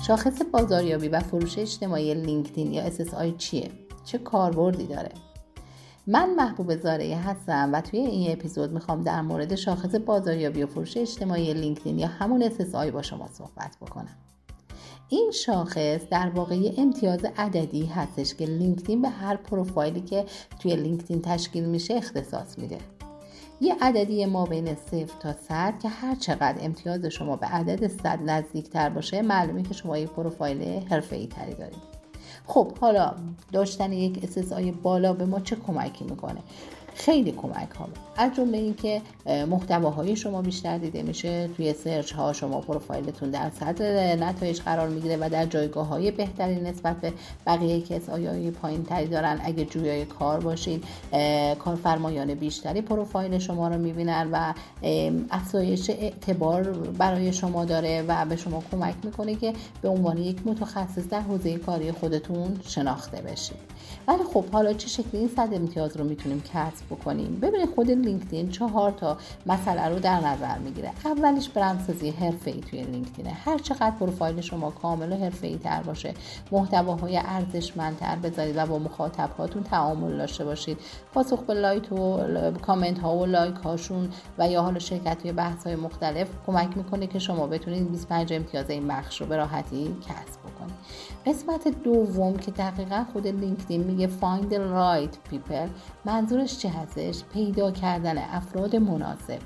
شاخص بازاریابی و فروش اجتماعی لینکدین یا SSI چیه؟ چه کاربردی داره؟ من محبوب زارعی هستم و توی این اپیزود میخوام در مورد شاخص بازاریابی و فروش اجتماعی لینکدین یا همون SSI با شما صحبت بکنم. این شاخص در واقع امتیاز عددی هستش که لینکدین به هر پروفایلی که توی لینکدین تشکیل میشه اختصاص میده. یه عددی ما بین 0 تا 100 که هر چقدر امتیاز شما به عدد 100 نزدیک تر باشه معلومه که شما یه پروفایل حرفه‌ای تری دارید. خب حالا داشتن یک SSI بالا به ما چه کمکی میکنه؟ خیلی کمک ها، از جمله این که محتواهای شما بیشتر دیده میشه، توی سرچ ها شما پروفایلتون در صدر نتایج قرار میگیره و در جایگاه های بهتری نسبت به بقیه که SSI های پایین تری دارن. اگه جویای کار باشید کارفرمایان بیشتری پروفایل شما رو میبینن و افزایش اعتبار برای شما داره و به شما کمک میکنه که به عنوان یک متخصص در حوزه کاری خودتون شناخته بشید. ولی خب حالا چه شکلی این 100 امتیاز رو میتونیم کسب بکنیم؟ ببینید خود لینکدین 4 تا مسئله رو در نظر میگیره. اولیش برندسازی حرفه‌ای توی لینکدینه. هر چقدر پروفایل شما کامل و حرفه‌ای تر باشه، محتواهای ارزشمندتر بذارید و با مخاطب هاتون تعامل داشته باشید، پاسخ به لایک و کامنت ها و لایک هاشون و یا حالا شرکت توی بحث های مختلف کمک میکنه که شما بتونید 25 امتیاز این بخش رو به راحتی کسب بکنید. قسمت دوم که دقیقاً خود لینکدین میگه find the right people، منظورش چه هستش؟ پیدا کردن افراد مناسب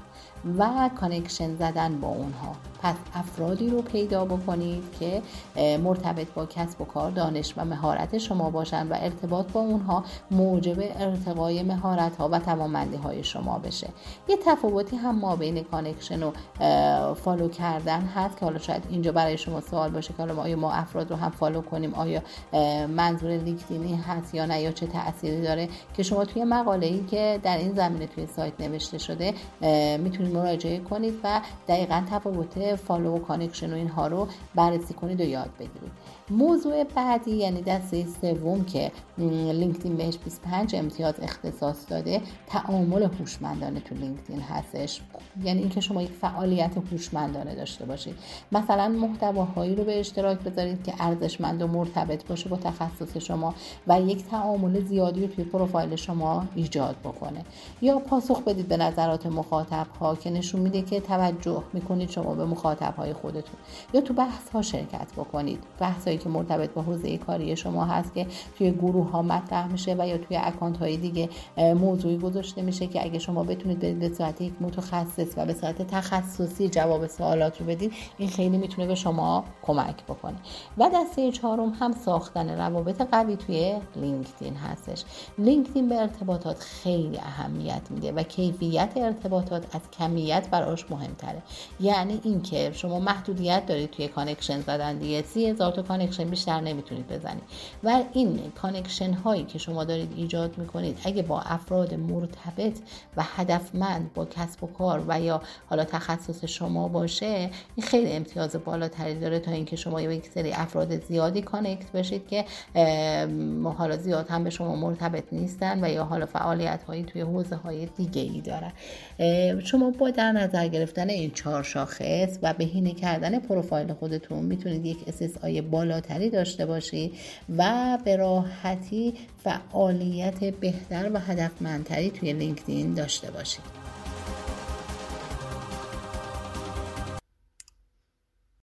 و کانکشن زدن با اونها. پس افرادی رو پیدا بکنید که مرتبط با کسب و کار، دانش و مهارت شما باشن و ارتباط با اونها موجب ارتقای مهارت ها و توانمندی های شما بشه. یه تفاوتی هم ما بین کانکشن و فالو کردن هست که حالا شاید اینجا برای شما سوال باشه که حالا آیا ما افراد رو هم فالو کنیم، آیا منظور لینکدین هست یا نه، یا چه تأثیری داره، که شما توی مقاله‌ای که در این زمینه توی سایت نوشته شده میتونید مراجعه کنید و دقیقاً تفاوت فالو و کانکشن و اینها رو بررسی کنید و یاد بگیرید. موضوع بعدی یعنی دسته سوم که لینکدین بهش 25 امتیاز اختصاص داده، تعامل هوشمندانه تو لینکدین هستش. یعنی اینکه شما یک فعالیت هوشمندانه داشته باشید، مثلا محتواهایی رو به اشتراک بذارید که ارزشمند و مرتبط باشه با تخصص شما و یک تعامل زیادی رو توی پروفایل شما ایجاد بکنه، یا پاسخ بدید به نظرات مخاطب ها که نشون میده که توجه میکنید شما به مخاطب های خودتون، یا تو بحث ها شرکت بکنید، بحثایی که مرتبط با حوزه کاری شما هست که توی گروه ها مطرح میشه و یا توی اکانت های دیگه موضوعی گذاشته میشه که اگه شما بتونید به صورت یک متخصص و به صورت تخصصی جواب سوالات رو بدید، این خیلی میتونه به شما کمک بکنه. و دسته چهارم هم ساختن روابط قوی توی لینکدین هستش. لینکدین به ارتباطات خیلی اهمیت میده و کیفیت ارتباطات از کمیت براش مهمتره. یعنی اینکه شما محدودیت دارید توی کانکشن زدن دیگه، 30,000 تا کانکشن بیشتر نمیتونید بزنید و این کانکشن هایی که شما دارید ایجاد میکنید اگه با افراد مرتبط و هدفمند با کسب و کار و یا حالا تخصص شما باشه، این خیلی امتیاز بالاتری داره تا اینکه شما یک سری افراد زیادی کانکت بشید که حالا زیاد هم به شما مرتبط نیستن و یا حالا فعالیت هایی توی حوزه های دیگه ای دارن. شما با در نظر گرفتن این 4 شاخص و بهینه کردن پروفایل خودتون میتونید یک SSI بالاتری داشته باشید و به راحتی فعالیت بهتر و هدفمندتری توی لینکدین داشته باشید.